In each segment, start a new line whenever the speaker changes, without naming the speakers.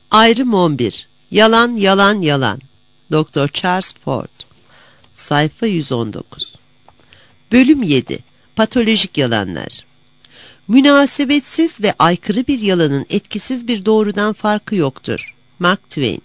Ayrım 11. Yalan, yalan, yalan. Dr. Charles Ford. Sayfa 119. Bölüm 7. Patolojik yalanlar. Münasebetsiz ve aykırı bir yalanın etkisiz bir doğrudan farkı yoktur. Mark Twain.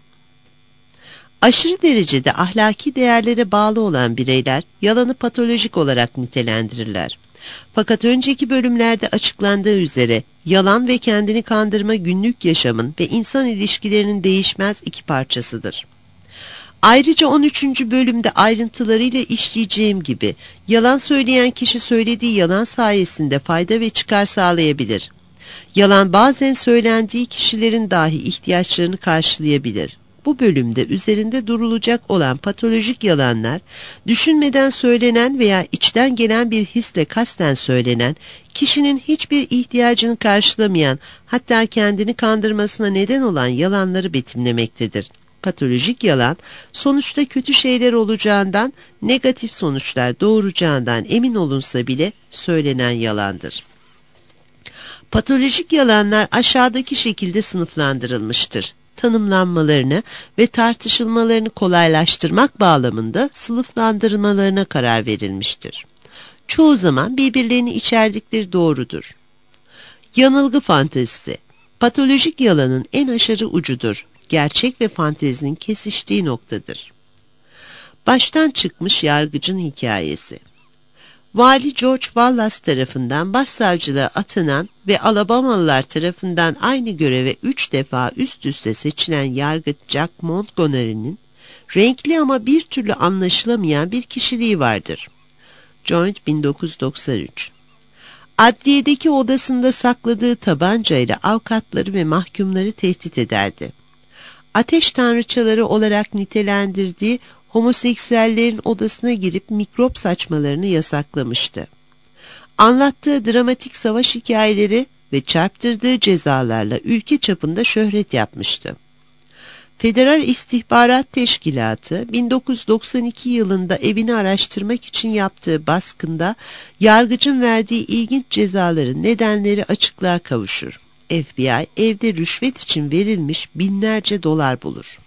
Aşırı derecede ahlaki değerlere bağlı olan bireyler yalanı patolojik olarak nitelendirirler. Fakat önceki bölümlerde açıklandığı üzere yalan ve kendini kandırma günlük yaşamın ve insan ilişkilerinin değişmez iki parçasıdır. Ayrıca 13. bölümde ayrıntılarıyla işleyeceğim gibi yalan söyleyen kişi söylediği yalan sayesinde fayda ve çıkar sağlayabilir. Yalan bazen söylendiği kişilerin dahi ihtiyaçlarını karşılayabilir. Bu bölümde üzerinde durulacak olan patolojik yalanlar, düşünmeden söylenen veya içten gelen bir hisle kasten söylenen, kişinin hiçbir ihtiyacını karşılamayan, hatta kendini kandırmasına neden olan yalanları betimlemektedir. Patolojik yalan, sonuçta kötü şeyler olacağından, negatif sonuçlar doğuracağından emin olunsa bile söylenen yalandır. Patolojik yalanlar aşağıdaki şekilde sınıflandırılmıştır. Tanımlanmalarını ve tartışılmalarını kolaylaştırmak bağlamında sınıflandırmalarına karar verilmiştir. Çoğu zaman birbirlerini içerdikleri doğrudur. Yanılgı fantezisi, patolojik yalanın en aşırı ucudur. Gerçek ve fantezinin kesiştiği noktadır. Baştan çıkmış yargıcın hikayesi. Vali George Wallace tarafından başsavcılığa atanan ve Alabamalılar tarafından aynı göreve 3 defa üst üste seçilen yargıç Jack Montgomery'nin renkli ama bir türlü anlaşılamayan bir kişiliği vardır. Joint 1993. Adliyedeki odasında sakladığı tabancayla avukatları ve mahkumları tehdit ederdi. Ateş tanrıçaları olarak nitelendirdiği homoseksüellerin odasına girip mikrop saçmalarını yasaklamıştı. Anlattığı dramatik savaş hikayeleri ve çarptırdığı cezalarla ülke çapında şöhret yapmıştı. Federal İstihbarat Teşkilatı 1992 yılında evini araştırmak için yaptığı baskında yargıcın verdiği ilginç cezaların nedenleri açıklığa kavuşur. FBI evde rüşvet için verilmiş binlerce dolar bulur.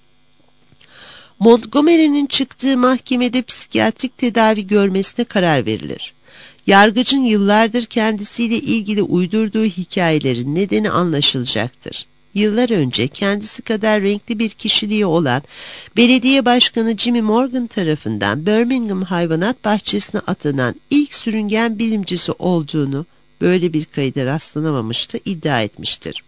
Montgomery'nin çıktığı mahkemede psikiyatrik tedavi görmesine karar verilir. Yargıcın yıllardır kendisiyle ilgili uydurduğu hikayelerin nedeni anlaşılacaktır. Yıllar önce kendisi kadar renkli bir kişiliği olan belediye başkanı Jimmy Morgan tarafından Birmingham Hayvanat Bahçesi'ne atanan ilk sürüngen bilimcisi olduğunu, böyle bir kayda rastlanamamıştı, iddia etmiştir.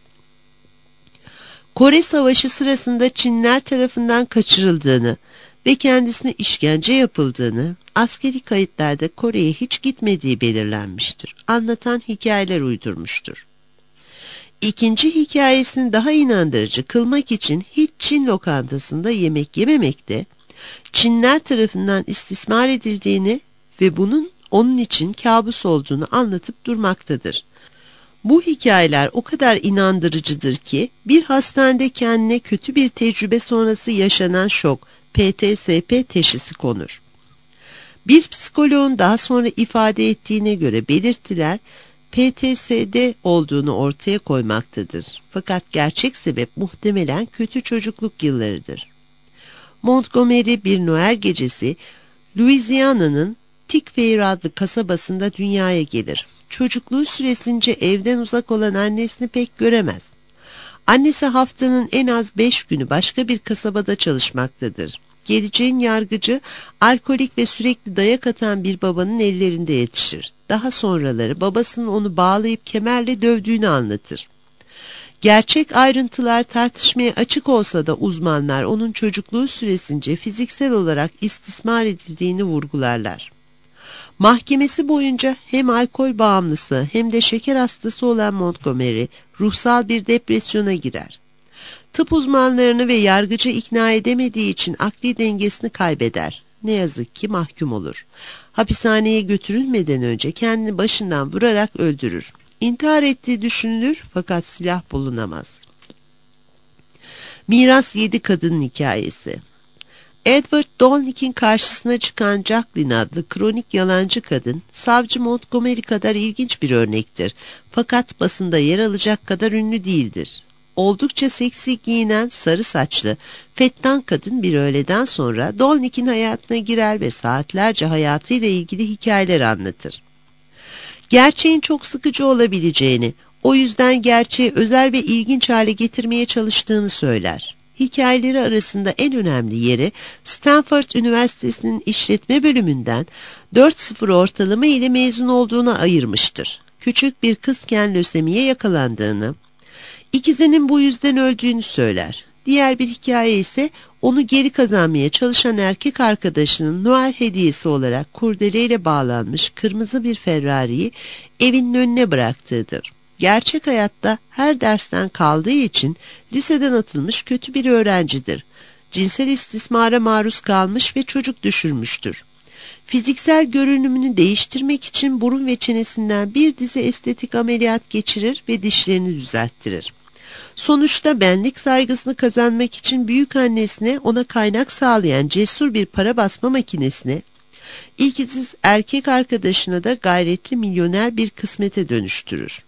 Kore Savaşı sırasında Çinliler tarafından kaçırıldığını ve kendisine işkence yapıldığını, askeri kayıtlarda Kore'ye hiç gitmediği belirlenmiştir. Anlatan hikayeler uydurmuştur. İkinci hikayesini daha inandırıcı kılmak için hiç Çin lokantasında yemek yememekte, Çinliler tarafından istismar edildiğini ve bunun onun için kabus olduğunu anlatıp durmaktadır. Bu hikayeler o kadar inandırıcıdır ki bir hastanede kendine kötü bir tecrübe sonrası yaşanan şok, PTSD teşhisi konur. Bir psikoloğun daha sonra ifade ettiğine göre belirtiler PTSD olduğunu ortaya koymaktadır. Fakat gerçek sebep muhtemelen kötü çocukluk yıllarıdır. Montgomery bir Noel gecesi Louisiana'nın Tickfair adlı kasabasında dünyaya gelir. Çocukluğu süresince evden uzak olan annesini pek göremez. Annesi haftanın en az 5 günü başka bir kasabada çalışmaktadır. Geleceğin yargıcı, alkolik ve sürekli dayak atan bir babanın ellerinde yetişir. Daha sonraları babasının onu bağlayıp kemerle dövdüğünü anlatır. Gerçek ayrıntılar tartışmaya açık olsa da uzmanlar onun çocukluğu süresince fiziksel olarak istismar edildiğini vurgularlar. Mahkemesi boyunca hem alkol bağımlısı hem de şeker hastası olan Montgomery ruhsal bir depresyona girer. Tıp uzmanlarını ve yargıcı ikna edemediği için akli dengesini kaybeder. Ne yazık ki mahkum olur. Hapishaneye götürülmeden önce kendini başından vurarak öldürür. İntihar ettiği düşünülür fakat silah bulunamaz. Miras 7 kadının hikayesi. Edward Dolnick'in karşısına çıkan Jacqueline adlı kronik yalancı kadın, savcı Montgomery kadar ilginç bir örnektir. Fakat basında yer alacak kadar ünlü değildir. Oldukça seksi giyinen sarı saçlı, fettan kadın bir öğleden sonra Dolnik'in hayatına girer ve saatlerce hayatıyla ilgili hikayeler anlatır. Gerçeğin çok sıkıcı olabileceğini, o yüzden gerçeği özel ve ilginç hale getirmeye çalıştığını söyler. Hikayeleri arasında en önemli yeri Stanford Üniversitesi'nin işletme bölümünden 4.0 ortalama ile mezun olduğuna ayırmıştır. Küçük bir kızken lösemiye yakalandığını, İkizinin bu yüzden öldüğünü söyler. Diğer bir hikaye ise onu geri kazanmaya çalışan erkek arkadaşının Noel hediyesi olarak kurdeleyle bağlanmış kırmızı bir Ferrari'yi evinin önüne bıraktığıdır. Gerçek hayatta her dersten kaldığı için liseden atılmış kötü bir öğrencidir. Cinsel istismara maruz kalmış ve çocuk düşürmüştür. Fiziksel görünümünü değiştirmek için burun ve çenesinden bir dizi estetik ameliyat geçirir ve dişlerini düzelttirir. Sonuçta benlik saygısını kazanmak için büyükannesine ona kaynak sağlayan cesur bir para basma makinesine, ilkiziz erkek arkadaşına da gayretli milyoner bir kısmete dönüştürür.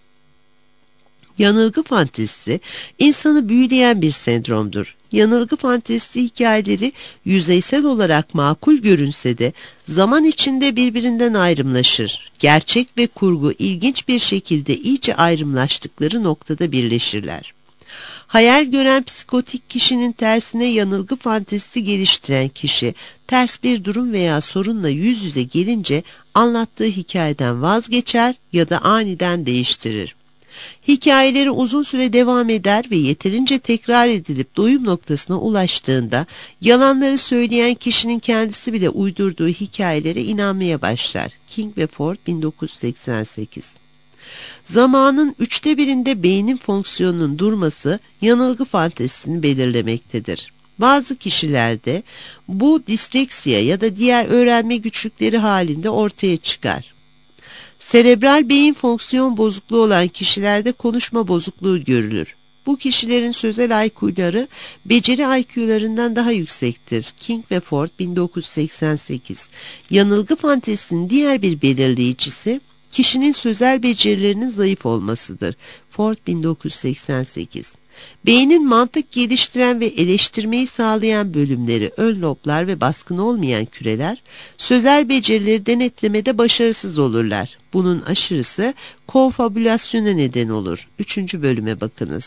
Yanılgı fantezisi, insanı büyüleyen bir sendromdur. Yanılgı fantezisi hikayeleri yüzeysel olarak makul görünse de zaman içinde birbirinden ayrımlaşır. Gerçek ve kurgu ilginç bir şekilde iyice ayrımlaştıkları noktada birleşirler. Hayal gören psikotik kişinin tersine yanılgı fantezisi geliştiren kişi, ters bir durum veya sorunla yüz yüze gelince anlattığı hikayeden vazgeçer ya da aniden değiştirir. Hikayeleri uzun süre devam eder ve yeterince tekrar edilip doyum noktasına ulaştığında yalanları söyleyen kişinin kendisi bile uydurduğu hikayelere inanmaya başlar. King ve Ford 1988. Zamanın 1/3'inde beynin fonksiyonunun durması yanılgı fantezisini belirlemektedir. Bazı kişilerde bu disleksiya ya da diğer öğrenme güçlükleri halinde ortaya çıkar. Serebral beyin fonksiyon bozukluğu olan kişilerde konuşma bozukluğu görülür. Bu kişilerin sözel IQ'ları beceri IQ'larından daha yüksektir. King ve Ford 1988. Yanılgı fantezisinin diğer bir belirleyicisi kişinin sözel becerilerinin zayıf olmasıdır. Ford 1988. Beynin mantık geliştiren ve eleştirmeyi sağlayan bölümleri, ön loblar ve baskın olmayan küreler, sözel becerileri denetlemede başarısız olurlar. Bunun aşırısı konfabülasyona neden olur. 3. bölüme bakınız.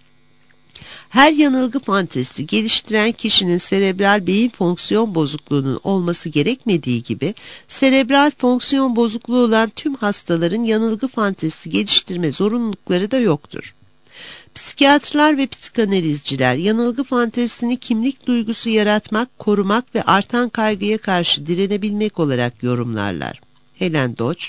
Her yanılgı fantezisi geliştiren kişinin serebral beyin fonksiyon bozukluğunun olması gerekmediği gibi, serebral fonksiyon bozukluğu olan tüm hastaların yanılgı fantezisi geliştirme zorunlulukları da yoktur. Psikiyatrlar ve psikanalizciler yanılgı fantezisini kimlik duygusu yaratmak, korumak ve artan kaygıya karşı direnebilmek olarak yorumlarlar. Helen Dodge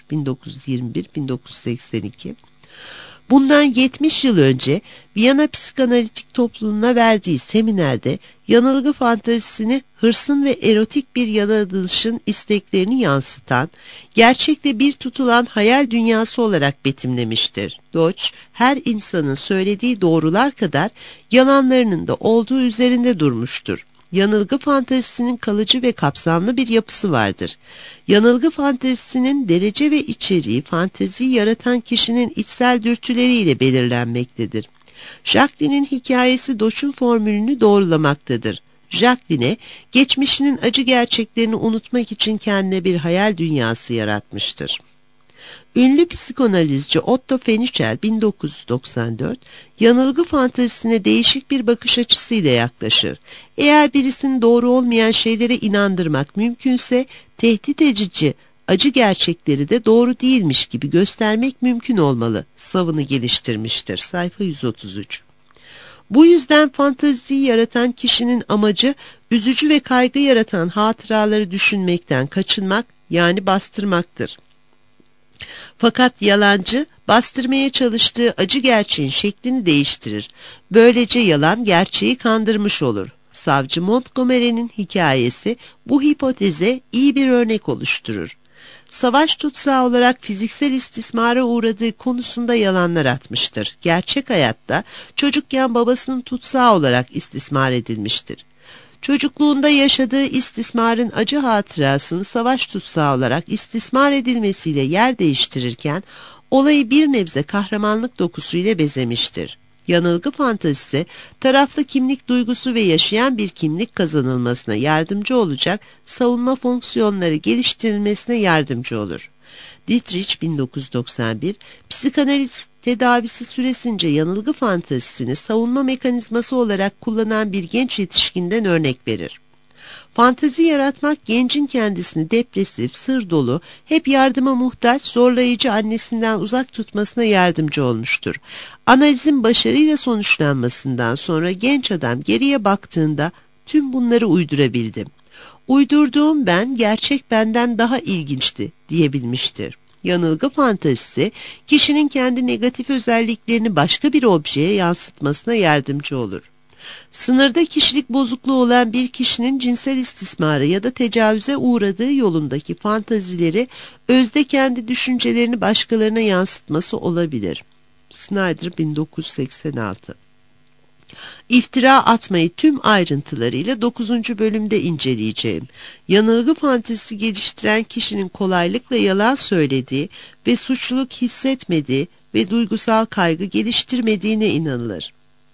1921-1982. Bundan 70 yıl önce Viyana Psikanalitik Topluluğu'na verdiği seminerde yanılgı fantezisini hırsın ve erotik bir yaratılışın isteklerini yansıtan, gerçekle bir tutulan hayal dünyası olarak betimlemiştir. Dodge, her insanın söylediği doğrular kadar yalanlarının da olduğu üzerinde durmuştur. Yanılgı fantezisinin kalıcı ve kapsamlı bir yapısı vardır. Yanılgı fantezisinin derece ve içeriği fanteziyi yaratan kişinin içsel dürtüleriyle belirlenmektedir. Jacqueline'in hikayesi Dodge'un formülünü doğrulamaktadır. Jacqueline, geçmişinin acı gerçeklerini unutmak için kendine bir hayal dünyası yaratmıştır. Ünlü psikanalizci Otto Fenichel 1994, yanılgı fantezisine değişik bir bakış açısıyla yaklaşır. Eğer birisini doğru olmayan şeylere inandırmak mümkünse, tehdit edici acı gerçekleri de doğru değilmiş gibi göstermek mümkün olmalı savını geliştirmiştir. Sayfa 133. Bu yüzden fanteziyi yaratan kişinin amacı, üzücü ve kaygı yaratan hatıraları düşünmekten kaçınmak, yani bastırmaktır. Fakat yalancı, bastırmaya çalıştığı acı gerçeğin şeklini değiştirir. Böylece yalan gerçeği kandırmış olur. Savcı Montgomery'nin hikayesi bu hipoteze iyi bir örnek oluşturur. Savaş tutsağı olarak fiziksel istismara uğradığı konusunda yalanlar atmıştır. Gerçek hayatta çocukken babasının tutsağı olarak istismar edilmiştir. Çocukluğunda yaşadığı istismarın acı hatırasını savaş tutsağı olarak istismar edilmesiyle yer değiştirirken olayı bir nebze kahramanlık dokusuyla bezemiştir. Yanılgı fantazisi, taraflı kimlik duygusu ve yaşayan bir kimlik kazanılmasına yardımcı olacak savunma fonksiyonları geliştirilmesine yardımcı olur. Dietrich 1991, psikanaliz tedavisi süresince yanılgı fantazisini savunma mekanizması olarak kullanan bir genç yetişkinden örnek verir. Fantazi yaratmak gencin kendisini depresif, sır dolu, hep yardıma muhtaç, zorlayıcı annesinden uzak tutmasına yardımcı olmuştur. Analizin başarıyla sonuçlanmasından sonra genç adam geriye baktığında tüm bunları uydurabildim. Uydurduğum ben gerçek benden daha ilginçti diyebilmiştir. Yanılgı fantazisi, kişinin kendi negatif özelliklerini başka bir objeye yansıtmasına yardımcı olur. Sınırda kişilik bozukluğu olan bir kişinin cinsel istismara ya da tecavüze uğradığı yolundaki fantazileri özde kendi düşüncelerini başkalarına yansıtması olabilir. Snyder 1986. İftira atmayı tüm ayrıntılarıyla 9. bölümde inceleyeceğim. Yanılgı fantezisi geliştiren kişinin kolaylıkla yalan söylediği ve suçluluk hissetmediği ve duygusal kaygı geliştirmediğine inanılır.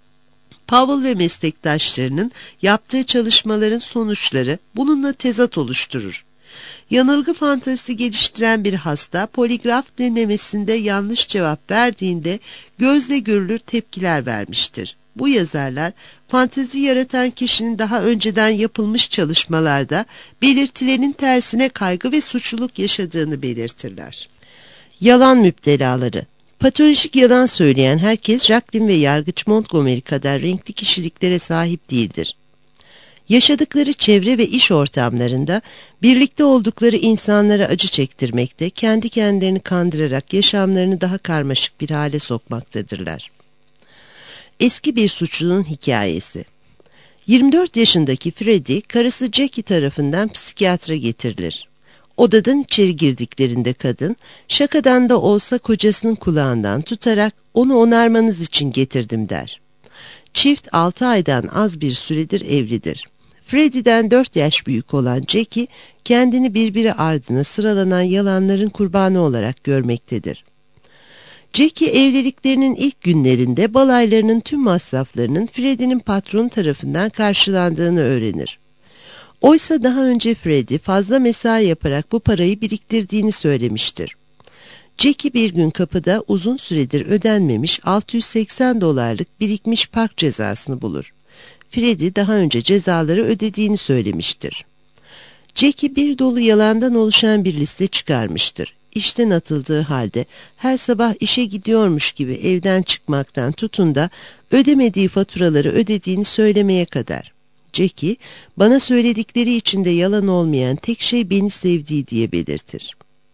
Powell ve meslektaşlarının yaptığı çalışmaların sonuçları bununla tezat oluşturur. Yanılgı fantezisi geliştiren bir hasta poligraf denemesinde yanlış cevap verdiğinde gözle görülür tepkiler vermiştir. Bu yazarlar fantezi yaratan kişinin daha önceden yapılmış çalışmalarda belirtilerin tersine kaygı ve suçluluk yaşadığını belirtirler. Yalan müptelaları. Patolojik yalan söyleyen herkes Jacqueline ve Yargıç Montgomery kadar renkli kişiliklere sahip değildir. Yaşadıkları çevre ve iş ortamlarında birlikte oldukları insanlara acı çektirmekte, kendi kendilerini kandırarak yaşamlarını daha karmaşık bir hale sokmaktadırlar. Eski bir suçlunun hikayesi. 24 yaşındaki Freddy, karısı Jackie tarafından psikiyatra getirilir. Odadan içeri girdiklerinde kadın, şakadan da olsa kocasının kulağından tutarak onu onarmanız için getirdim der. Çift 6 aydan az bir süredir evlidir. Freddy'den 4 yaş büyük olan Jackie, kendini birbiri ardına sıralanan yalanların kurbanı olarak görmektedir. Jackie evliliklerinin ilk günlerinde balaylarının tüm masraflarının Freddy'nin patronu tarafından karşılandığını öğrenir. Oysa daha önce Freddy fazla mesai yaparak bu parayı biriktirdiğini söylemiştir. Jackie bir gün kapıda uzun süredir ödenmemiş $680 birikmiş park cezasını bulur. Freddy daha önce cezaları ödediğini söylemiştir. Jackie bir dolu yalandan oluşan bir liste çıkarmıştır. İşten atıldığı halde her sabah işe gidiyormuş gibi evden çıkmaktan tutun da ödemediği faturaları ödediğini söylemeye kadar. Jackie, bana söyledikleri içinde yalan olmayan tek şey beni sevdiği diye belirtir.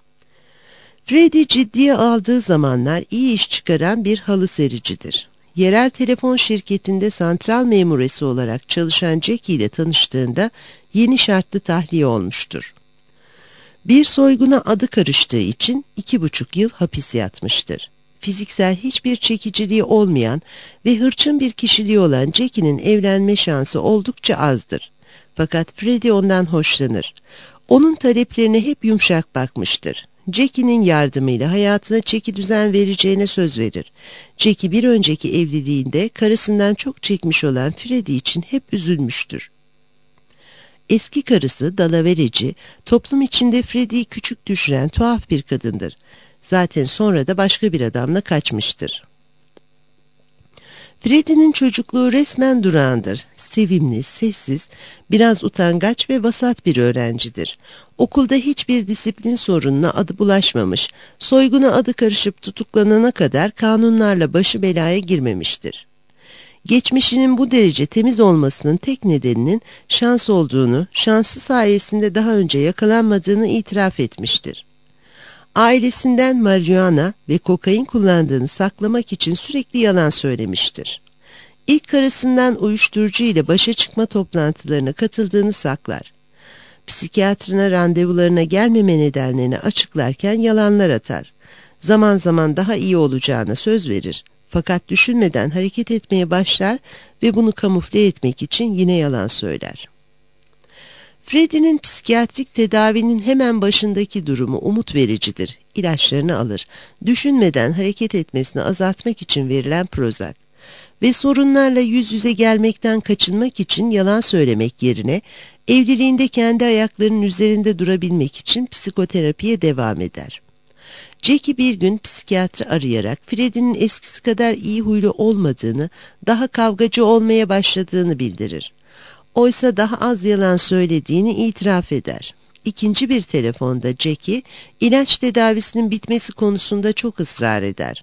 Freddy ciddiye aldığı zamanlar iyi iş çıkaran bir halı sericidir. Yerel telefon şirketinde santral memuresi olarak çalışan Jackie ile tanıştığında yeni şartlı tahliye olmuştur. Bir soyguna adı karıştığı için 2,5 yıl hapis yatmıştır. Fiziksel hiçbir çekiciliği olmayan ve hırçın bir kişiliği olan Jackie'nin evlenme şansı oldukça azdır. Fakat Freddy ondan hoşlanır. Onun taleplerine hep yumuşak bakmıştır. Jackie'nin yardımıyla hayatına çekidüzen vereceğine söz verir. Jackie bir önceki evliliğinde karısından çok çekmiş olan Freddy için hep üzülmüştür. Eski karısı dalavereci, toplum içinde Freddy'yi küçük düşüren tuhaf bir kadındır. Zaten sonra da başka bir adamla kaçmıştır. Freddy'nin çocukluğu resmen durağandır. Sevimli, sessiz, biraz utangaç ve vasat bir öğrencidir. Okulda hiçbir disiplin sorununa adı bulaşmamış, soyguna adı karışıp tutuklanana kadar kanunlarla başı belaya girmemiştir. Geçmişinin bu derece temiz olmasının tek nedeninin şans olduğunu, şansı sayesinde daha önce yakalanmadığını itiraf etmiştir. Ailesinden marihuana ve kokain kullandığını saklamak için sürekli yalan söylemiştir. İlk karısından uyuşturucu ile başa çıkma toplantılarına katıldığını saklar. Psikiyatrına randevularına gelmeme nedenlerini açıklarken yalanlar atar. Zaman zaman daha iyi olacağına söz verir. Fakat düşünmeden hareket etmeye başlar ve bunu kamufle etmek için yine yalan söyler. Freddy'nin psikiyatrik tedavinin hemen başındaki durumu umut vericidir. İlaçlarını alır. Düşünmeden hareket etmesini azaltmak için verilen Prozac. ve sorunlarla yüz yüze gelmekten kaçınmak için yalan söylemek yerine evliliğinde kendi ayaklarının üzerinde durabilmek için psikoterapiye devam eder. Jackie bir gün psikiyatri arayarak Freddie'nin eskisi kadar iyi huylu olmadığını, daha kavgacı olmaya başladığını bildirir. Oysa daha az yalan söylediğini itiraf eder. İkinci bir telefonda Jackie, ilaç tedavisinin bitmesi konusunda çok ısrar eder.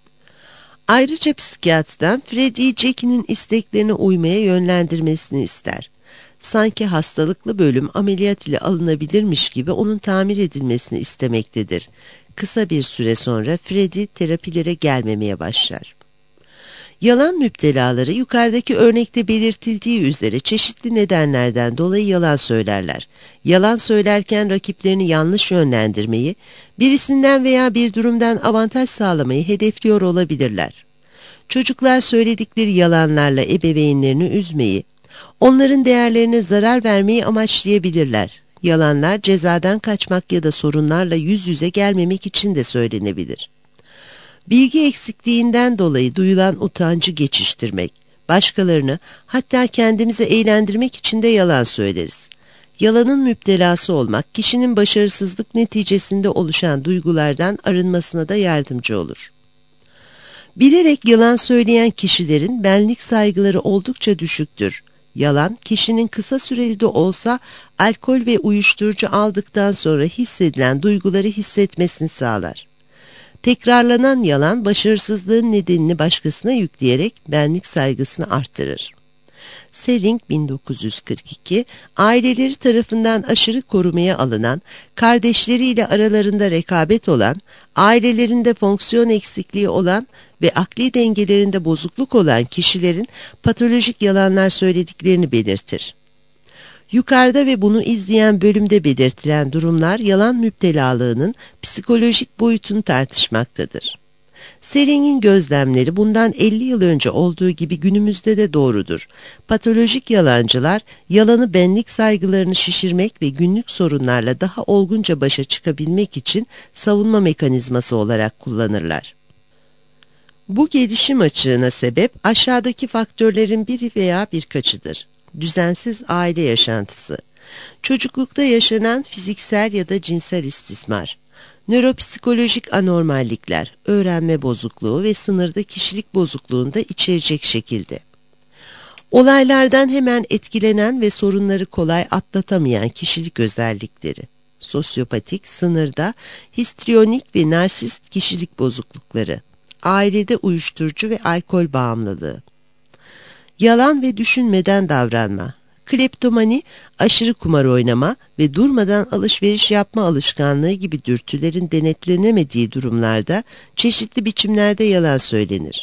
Ayrıca psikiyatrdan Freddie'yi Jackie'nin isteklerine uymaya yönlendirmesini ister. Sanki hastalıklı bölüm ameliyat ile alınabilirmiş gibi onun tamir edilmesini istemektedir. Kısa bir süre sonra Freddie terapilere gelmemeye başlar. Yalan müptelaları yukarıdaki örnekte belirtildiği üzere çeşitli nedenlerden dolayı yalan söylerler. Yalan söylerken rakiplerini yanlış yönlendirmeyi, birisinden veya bir durumdan avantaj sağlamayı hedefliyor olabilirler. Çocuklar söyledikleri yalanlarla ebeveynlerini üzmeyi, onların değerlerine zarar vermeyi amaçlayabilirler. Yalanlar cezadan kaçmak ya da sorunlarla yüz yüze gelmemek için de söylenebilir. Bilgi eksikliğinden dolayı duyulan utancı geçiştirmek, başkalarını hatta kendimizi eğlendirmek için de yalan söyleriz. Yalanın müptelası olmak, kişinin başarısızlık neticesinde oluşan duygulardan arınmasına da yardımcı olur. Bilerek yalan söyleyen kişilerin benlik saygıları oldukça düşüktür. Yalan, kişinin kısa süreli de olsa alkol ve uyuşturucu aldıktan sonra hissedilen duyguları hissetmesini sağlar. Tekrarlanan yalan, başarısızlığın nedenini başkasına yükleyerek benlik saygısını arttırır. Selling 1942, aileleri tarafından aşırı korumaya alınan, kardeşleriyle aralarında rekabet olan, ailelerinde fonksiyon eksikliği olan ve akli dengelerinde bozukluk olan kişilerin patolojik yalanlar söylediklerini belirtir. Yukarıda ve bunu izleyen bölümde belirtilen durumlar yalan müptelalığının psikolojik boyutunu tartışmaktadır. Selling'in gözlemleri bundan 50 yıl önce olduğu gibi günümüzde de doğrudur. Patolojik yalancılar yalanı benlik saygılarını şişirmek ve günlük sorunlarla daha olgunca başa çıkabilmek için savunma mekanizması olarak kullanırlar. Bu gelişim açığına sebep aşağıdaki faktörlerin biri veya birkaçıdır. Düzensiz aile yaşantısı, çocuklukta yaşanan fiziksel ya da cinsel istismar, nöropsikolojik anormallikler, öğrenme bozukluğu ve sınırda kişilik bozukluğunu da içerecek şekilde. Olaylardan hemen etkilenen ve sorunları kolay atlatamayan kişilik özellikleri, sosyopatik, sınırda, histriyonik ve narsist kişilik bozuklukları, ailede uyuşturucu ve alkol bağımlılığı. Yalan ve düşünmeden davranma, kleptomani, aşırı kumar oynama ve durmadan alışveriş yapma alışkanlığı gibi dürtülerin denetlenemediği durumlarda çeşitli biçimlerde yalan söylenir.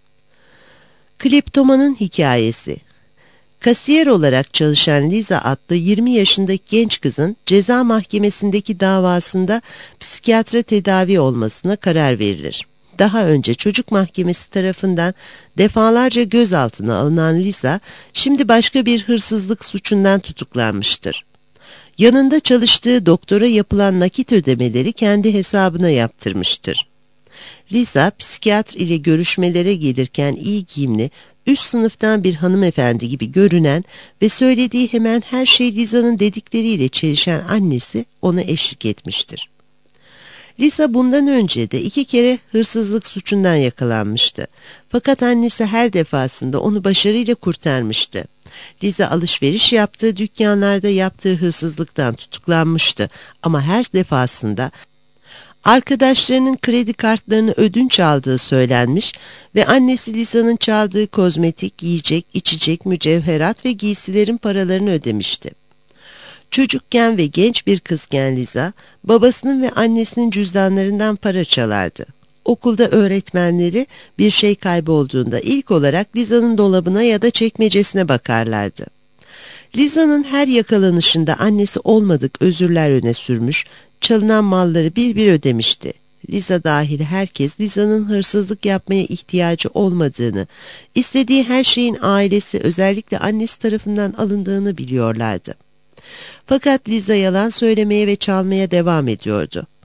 Kleptomanın hikayesi. Kasiyer olarak çalışan Lisa adlı 20 yaşındaki genç kızın ceza mahkemesindeki davasında psikiyatra tedavi olmasına karar verilir. Daha önce çocuk mahkemesi tarafından defalarca gözaltına alınan Lisa, şimdi başka bir hırsızlık suçundan tutuklanmıştır. Yanında çalıştığı doktora yapılan nakit ödemeleri kendi hesabına yaptırmıştır. Lisa, psikiyatr ile görüşmelere gelirken iyi giyimli, üst sınıftan bir hanımefendi gibi görünen ve söylediği hemen her şey Lisa'nın dedikleriyle çelişen annesi ona eşlik etmiştir. Lisa bundan önce de 2 kere hırsızlık suçundan yakalanmıştı. Fakat annesi her defasında onu başarıyla kurtarmıştı. Lisa alışveriş yaptığı dükkanlarda yaptığı hırsızlıktan tutuklanmıştı ama her defasında arkadaşlarının kredi kartlarını ödünç aldığı söylenmiş ve annesi Lisa'nın çaldığı kozmetik, yiyecek, içecek, mücevherat ve giysilerin paralarını ödemişti. Çocukken ve genç bir kızken Lisa, babasının ve annesinin cüzdanlarından para çalardı. Okulda öğretmenleri bir şey kaybolduğunda ilk olarak Lisa'nın dolabına ya da çekmecesine bakarlardı. Lisa'nın her yakalanışında annesi olmadık özürler öne sürmüş, çalınan malları bir bir ödemişti. Lisa dahil herkes Lisa'nın hırsızlık yapmaya ihtiyacı olmadığını, istediği her şeyin ailesi özellikle annesi tarafından alındığını biliyorlardı. Fakat Lisa yalan söylemeye ve çalmaya devam ediyordu.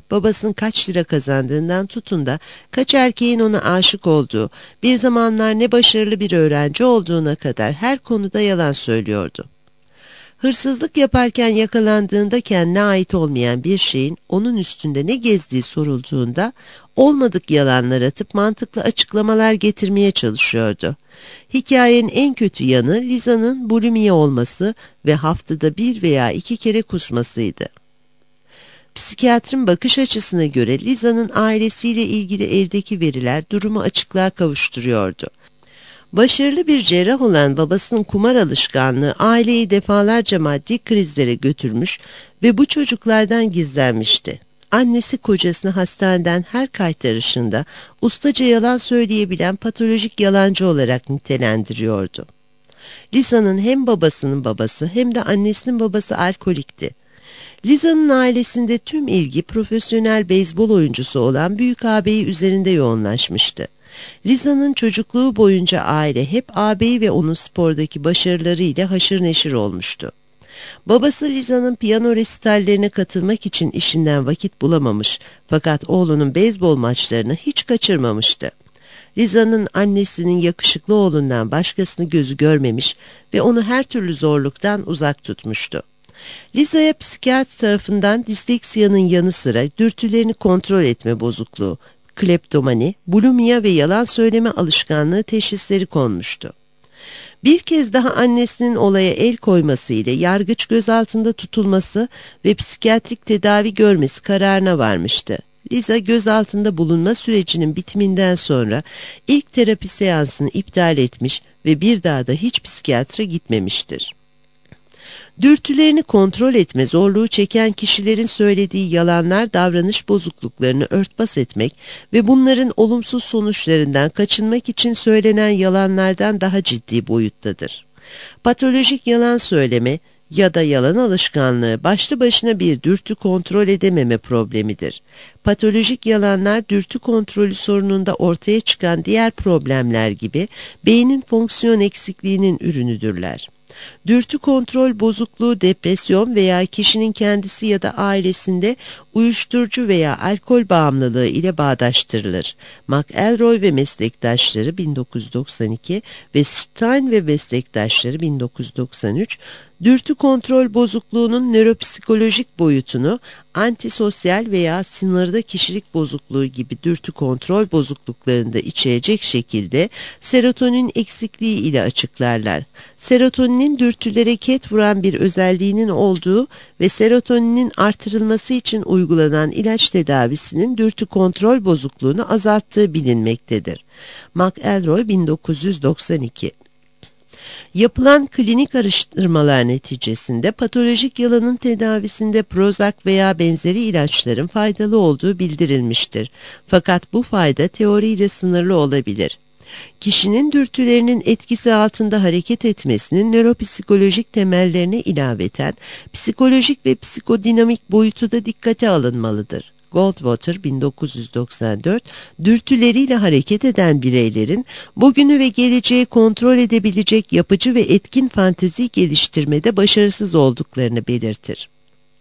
babasının kaç lira kazandığından tutun da kaç erkeğin ona aşık olduğu, bir zamanlar ne başarılı bir öğrenci olduğuna kadar her konuda yalan söylüyordu. Hırsızlık yaparken yakalandığında kendine ait olmayan bir şeyin onun üstünde ne gezdiği sorulduğunda olmadık yalanlar atıp mantıklı açıklamalar getirmeye çalışıyordu. Hikayenin en kötü yanı Liza'nın bulimiye olması ve haftada 1 veya 2 kere kusmasıydı. Psikiyatrin bakış açısına göre Liza'nın ailesiyle ilgili eldeki veriler durumu açıklığa kavuşturuyordu. Başarılı bir cerrah olan babasının kumar alışkanlığı aileyi defalarca maddi krizlere götürmüş ve bu çocuklardan gizlenmişti. Annesi kocasını hastaneden her kaytarışında ustaca yalan söyleyebilen patolojik yalancı olarak nitelendiriyordu. Liza'nın hem babasının babası hem de annesinin babası alkolikti. Liza'nın ailesinde tüm ilgi profesyonel beyzbol oyuncusu olan büyük ağabeyi üzerinde yoğunlaşmıştı. Liza'nın çocukluğu boyunca aile hep ağabeyi ve onun spordaki başarılarıyla haşır neşir olmuştu. Babası Liza'nın piyano resitallerine katılmak için işinden vakit bulamamış fakat oğlunun beyzbol maçlarını hiç kaçırmamıştı. Liza'nın annesinin yakışıklı oğlundan başkasını gözü görmemiş ve onu her türlü zorluktan uzak tutmuştu. Liza'ya psikiyatr tarafından disleksiyanın yanı sıra dürtülerini kontrol etme bozukluğu, kleptomani, bulimia ve yalan söyleme alışkanlığı teşhisleri konmuştu. Bir kez daha annesinin olaya el koyması ile yargıç gözaltında tutulması ve psikiyatrik tedavi görmesi kararına varmıştı. Liza gözaltında bulunma sürecinin bitiminden sonra ilk terapi seansını iptal etmiş ve bir daha da hiç psikiyatra gitmemiştir. Dürtülerini kontrol etme zorluğu çeken kişilerin söylediği yalanlar davranış bozukluklarını örtbas etmek ve bunların olumsuz sonuçlarından kaçınmak için söylenen yalanlardan daha ciddi boyuttadır. Patolojik yalan söyleme ya da yalan alışkanlığı başlı başına bir dürtü kontrol edememe problemidir. Patolojik yalanlar dürtü kontrolü sorununda ortaya çıkan diğer problemler gibi beynin fonksiyon eksikliğinin ürünüdürler. Dürtü kontrol bozukluğu depresyon veya kişinin kendisi ya da ailesinde uyuşturucu veya alkol bağımlılığı ile bağdaştırılır. McElroy ve meslektaşları 1992 ve Stein ve meslektaşları 1993, dürtü kontrol bozukluğunun nöropsikolojik boyutunu antisosyal veya sınırda kişilik bozukluğu gibi dürtü kontrol bozukluklarında içerecek şekilde serotonin eksikliği ile açıklarlar. Serotoninin dürtülere ket vuran bir özelliğinin olduğu ve serotoninin artırılması için uygulanan ilaç tedavisinin dürtü kontrol bozukluğunu azalttığı bilinmektedir. McElroy 1992. Yapılan klinik araştırmalar neticesinde patolojik yalanın tedavisinde Prozac veya benzeri ilaçların faydalı olduğu bildirilmiştir. Fakat bu fayda teoriyle sınırlı olabilir. Kişinin dürtülerinin etkisi altında hareket etmesinin nöropsikolojik temellerine ilaveten psikolojik ve psikodinamik boyutu da dikkate alınmalıdır. Goldwater 1994, dürtüleriyle hareket eden bireylerin bugünü ve geleceği kontrol edebilecek yapıcı ve etkin fantezi geliştirmede başarısız olduklarını belirtir.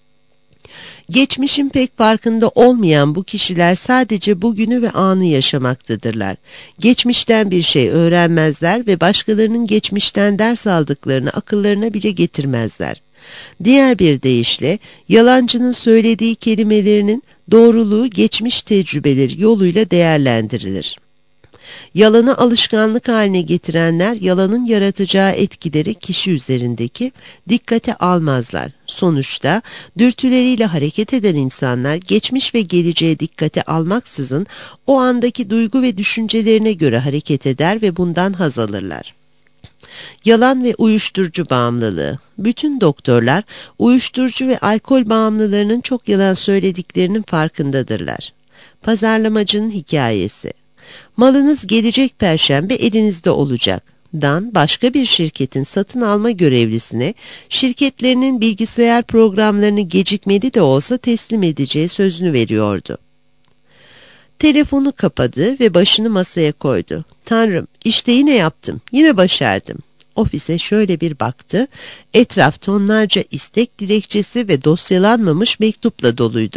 Geçmişin pek farkında olmayan bu kişiler sadece bugünü ve anı yaşamaktadırlar. Geçmişten bir şey öğrenmezler ve başkalarının geçmişten ders aldıklarını akıllarına bile getirmezler. Diğer bir deyişle, yalancının söylediği kelimelerinin doğruluğu geçmiş tecrübeleri yoluyla değerlendirilir. Yalanı alışkanlık haline getirenler, yalanın yaratacağı etkileri kişi üzerindeki dikkate almazlar. Sonuçta dürtüleriyle hareket eden insanlar, geçmiş ve geleceğe dikkate almaksızın o andaki duygu ve düşüncelerine göre hareket eder ve bundan haz alırlar. Yalan ve uyuşturucu bağımlılığı. Bütün doktorlar uyuşturucu ve alkol bağımlılarının çok yalan söylediklerinin farkındadırlar. Pazarlamacının hikayesi. Malınız gelecek perşembe elinizde olacak. Dan başka bir şirketin satın alma görevlisine şirketlerinin bilgisayar programlarını gecikmeli de olsa teslim edeceği sözünü veriyordu. Telefonu kapadı ve başını masaya koydu. Tanrım, işte yine yaptım, yine başardım. Ofise şöyle bir baktı, etraf tonlarca istek dilekçesi ve dosyalanmamış mektupla doluydu.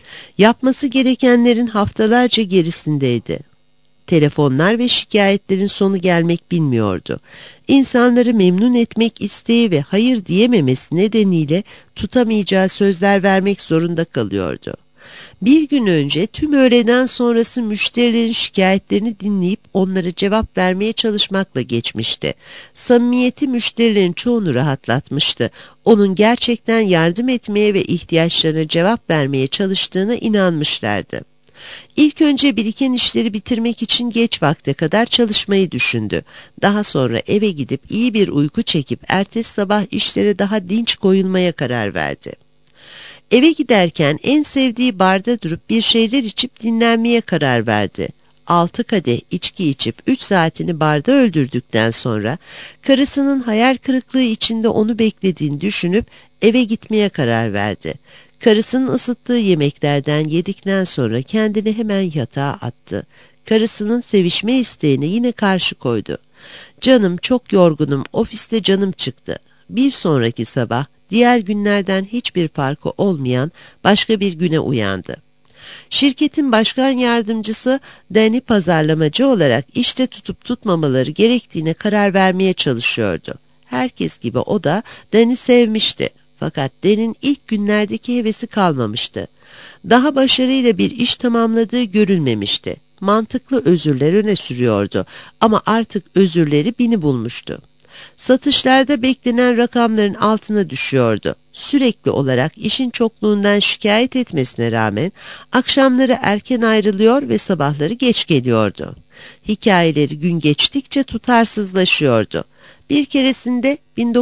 Yapması gerekenlerin haftalarca gerisindeydi. Telefonlar ve şikayetlerin sonu gelmek bilmiyordu. İnsanları memnun etmek isteği ve hayır diyememesi nedeniyle tutamayacağı sözler vermek zorunda kalıyordu. Bir gün önce tüm öğleden sonrası müşterilerin şikayetlerini dinleyip onlara cevap vermeye çalışmakla geçmişti. Samimiyeti müşterilerin çoğunu rahatlatmıştı. Onun gerçekten yardım etmeye ve ihtiyaçlarına cevap vermeye çalıştığına inanmışlardı. İlk önce biriken işleri bitirmek için geç vakte kadar çalışmayı düşündü. Daha sonra eve gidip iyi bir uyku çekip ertesi sabah işlere daha dinç koyulmaya karar verdi. Eve giderken en sevdiği barda durup bir şeyler içip dinlenmeye karar verdi. 6 kadeh içki içip 3 saatini barda öldürdükten sonra karısının hayal kırıklığı içinde onu beklediğini düşünüp eve gitmeye karar verdi. Karısının ısıttığı yemeklerden yedikten sonra kendini hemen yatağa attı. Karısının sevişme isteğine yine karşı koydu. "Canım, çok yorgunum, ofiste canım çıktı." Bir sonraki sabah diğer günlerden hiçbir farkı olmayan başka bir güne uyandı. Şirketin başkan yardımcısı Danny pazarlamacı olarak işte tutup tutmamaları gerektiğine karar vermeye çalışıyordu. Herkes gibi o da Danny sevmişti. Fakat Dan'in ilk günlerdeki hevesi kalmamıştı. Daha başarıyla bir iş tamamladığı görülmemişti. Mantıklı özürler öne sürüyordu ama artık özürleri bini bulmuştu. Satışlarda beklenen rakamların altına düşüyordu. Sürekli olarak işin çokluğundan şikayet etmesine rağmen akşamları erken ayrılıyor ve sabahları geç geliyordu. Hikayeleri gün geçtikçe tutarsızlaşıyordu. Bir keresinde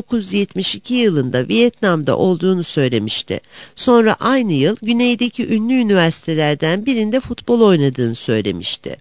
1972 yılında Vietnam'da olduğunu söylemişti. Sonra aynı yıl güneydeki ünlü üniversitelerden birinde futbol oynadığını söylemişti.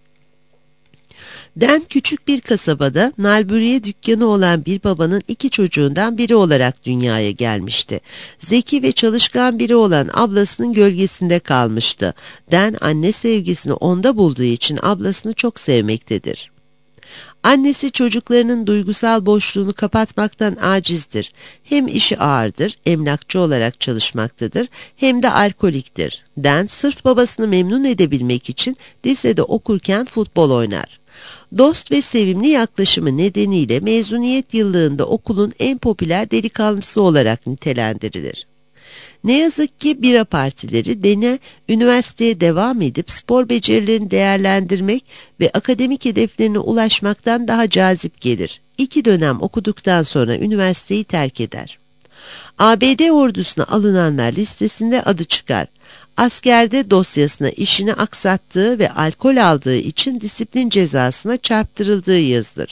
Dan küçük bir kasabada nalburiye dükkanı olan bir babanın 2 çocuğundan biri olarak dünyaya gelmişti. Zeki ve çalışkan biri olan ablasının gölgesinde kalmıştı. Dan anne sevgisini onda bulduğu için ablasını çok sevmektedir. Annesi çocuklarının duygusal boşluğunu kapatmaktan acizdir. Hem işi ağırdır, emlakçı olarak çalışmaktadır, hem de alkoliktir. Dan sırf babasını memnun edebilmek için lisede okurken futbol oynar. Dost ve sevimli yaklaşımı nedeniyle mezuniyet yıllığında okulun en popüler delikanlısı olarak nitelendirilir. Ne yazık ki bira partileri Dan'e üniversiteye devam edip spor becerilerini değerlendirmek ve akademik hedeflerine ulaşmaktan daha cazip gelir. 2 dönem okuduktan sonra üniversiteyi terk eder. ABD ordusuna alınanlar listesinde adı çıkar. Askerde dosyasına işini aksattığı ve alkol aldığı için disiplin cezasına çarptırıldığı yazılır.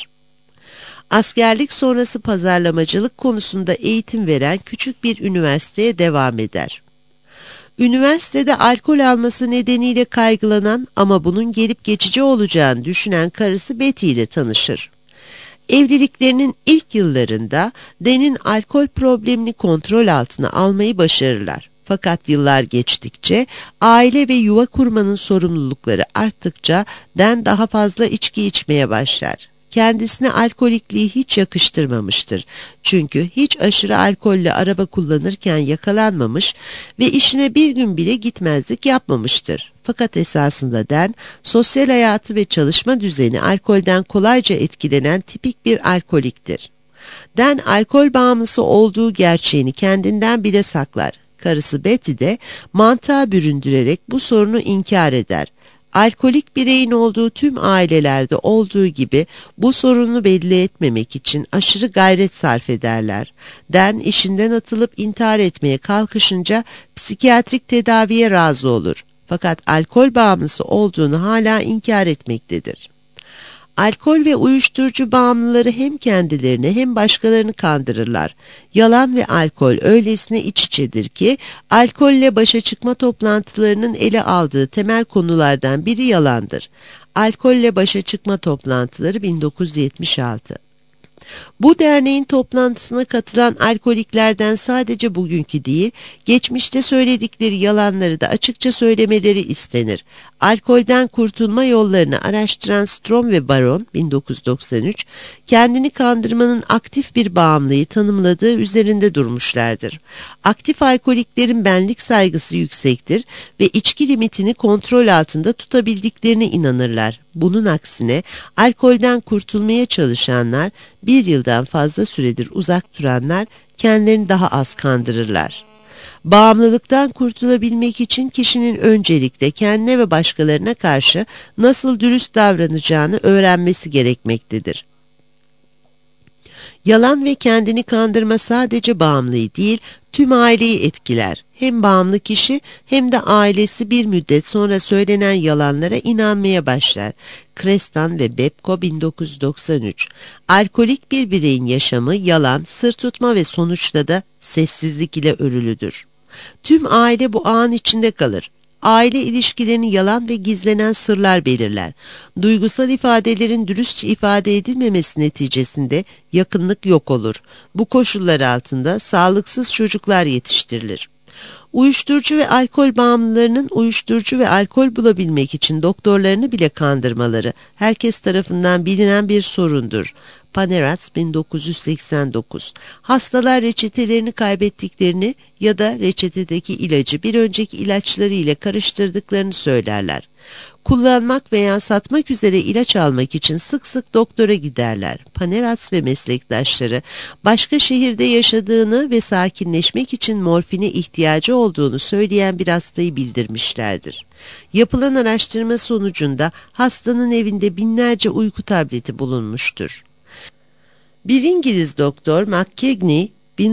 Askerlik sonrası pazarlamacılık konusunda eğitim veren küçük bir üniversiteye devam eder. Üniversitede alkol alması nedeniyle kaygılanan ama bunun gelip geçici olacağını düşünen karısı Betty ile tanışır. Evliliklerinin ilk yıllarında Dan'in alkol problemini kontrol altına almayı başarırlar. Fakat yıllar geçtikçe aile ve yuva kurmanın sorumlulukları arttıkça Dan daha fazla içki içmeye başlar. Kendisine alkolikliği hiç yakıştırmamıştır. Çünkü hiç aşırı alkolle araba kullanırken yakalanmamış ve işine bir gün bile gitmezlik yapmamıştır. Fakat esasında Dan, sosyal hayatı ve çalışma düzeni alkolden kolayca etkilenen tipik bir alkoliktir. Dan, alkol bağımlısı olduğu gerçeğini kendinden bile saklar. Karısı Betty de mantığa büründürerek bu sorunu inkar eder. Alkolik bireyin olduğu tüm ailelerde olduğu gibi bu sorunu belli etmemek için aşırı gayret sarf ederler. Dan işinden atılıp intihar etmeye kalkışınca psikiyatrik tedaviye razı olur. Fakat alkol bağımlısı olduğunu hala inkar etmektedir. Alkol ve uyuşturucu bağımlıları hem kendilerini hem başkalarını kandırırlar. Yalan ve alkol öylesine iç içedir ki alkolle başa çıkma toplantılarının ele aldığı temel konulardan biri yalandır. Alkolle başa çıkma toplantıları 1976. Bu derneğin toplantısına katılan alkoliklerden sadece bugünkü değil, geçmişte söyledikleri yalanları da açıkça söylemeleri istenir. Alkolden kurtulma yollarını araştıran Strom ve Baron 1993, kendini kandırmanın aktif bir bağımlıyı tanımladığı üzerinde durmuşlardır. Aktif alkoliklerin benlik saygısı yüksektir ve içki limitini kontrol altında tutabildiklerine inanırlar. Bunun aksine alkolden kurtulmaya çalışanlar, bir yıldan fazla süredir uzak duranlar kendilerini daha az kandırırlar. Bağımlılıktan kurtulabilmek için kişinin öncelikle kendine ve başkalarına karşı nasıl dürüst davranacağını öğrenmesi gerekmektedir. Yalan ve kendini kandırma sadece bağımlıyı değil, tüm aileyi etkiler. Hem bağımlı kişi hem de ailesi bir müddet sonra söylenen yalanlara inanmaya başlar. Krestan ve Bepko 1993. Alkolik bir bireyin yaşamı yalan, sır tutma ve sonuçta da sessizlik ile örülüdür. Tüm aile bu ağın içinde kalır. Aile ilişkilerini yalan ve gizlenen sırlar belirler. Duygusal ifadelerin dürüstçe ifade edilmemesi neticesinde yakınlık yok olur. Bu koşullar altında sağlıksız çocuklar yetiştirilir. Uyuşturucu ve alkol bağımlılarının uyuşturucu ve alkol bulabilmek için doktorlarını bile kandırmaları herkes tarafından bilinen bir sorundur. Paneras 1989. Hastalar reçetelerini kaybettiklerini ya da reçetedeki ilacı bir önceki ilaçları ile karıştırdıklarını söylerler. Kullanmak veya satmak üzere ilaç almak için sık sık doktora giderler. Paneras ve meslektaşları başka şehirde yaşadığını ve sakinleşmek için morfine ihtiyacı olduğunu söyleyen bir hastayı bildirmişlerdir. Yapılan araştırma sonucunda hastanın evinde binlerce uyku tableti bulunmuştur. Bir İngiliz doktor McKegney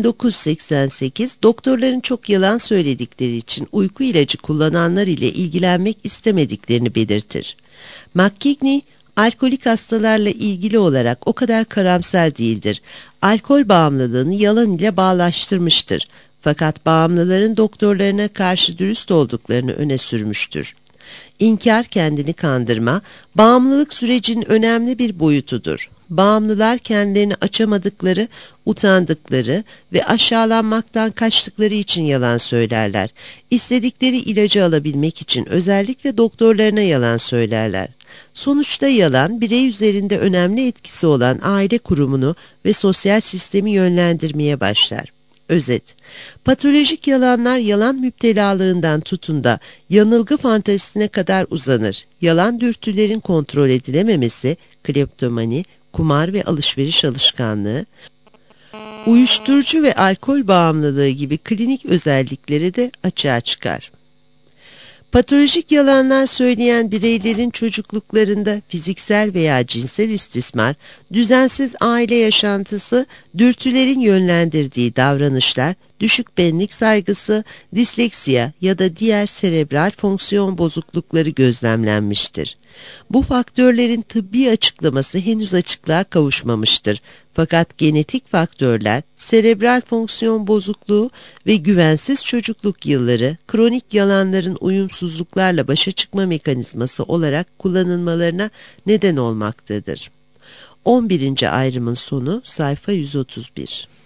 1988 doktorların çok yalan söyledikleri için uyku ilacı kullananlar ile ilgilenmek istemediklerini belirtir. McKegney, alkolik hastalarla ilgili olarak o kadar karamsar değildir. Alkol bağımlılığını yalan ile bağlaştırmıştır. Fakat bağımlıların doktorlarına karşı dürüst olduklarını öne sürmüştür. İnkar, kendini kandırma, bağımlılık sürecinin önemli bir boyutudur. Bağımlılar kendilerini açamadıkları, utandıkları ve aşağılanmaktan kaçtıkları için yalan söylerler. İstedikleri ilacı alabilmek için özellikle doktorlarına yalan söylerler. Sonuçta yalan, birey üzerinde önemli etkisi olan aile kurumunu ve sosyal sistemi yönlendirmeye başlar. Özet: patolojik yalanlar yalan müptelalığından tutun da yanılgı fantezisine kadar uzanır. Yalan dürtülerin kontrol edilememesi, kleptomani, kumar ve alışveriş alışkanlığı, uyuşturucu ve alkol bağımlılığı gibi klinik özellikleri de açığa çıkar. Patolojik yalanlar söyleyen bireylerin çocukluklarında fiziksel veya cinsel istismar, düzensiz aile yaşantısı, dürtülerin yönlendirdiği davranışlar, düşük benlik saygısı, disleksiya ya da diğer serebral fonksiyon bozuklukları gözlemlenmiştir. Bu faktörlerin tıbbi açıklaması henüz açıklığa kavuşmamıştır. Fakat genetik faktörler, serebral fonksiyon bozukluğu ve güvensiz çocukluk yılları, kronik yalanların uyumsuzluklarla başa çıkma mekanizması olarak kullanılmalarına neden olmaktadır. 11. ayrımın sonu sayfa 131.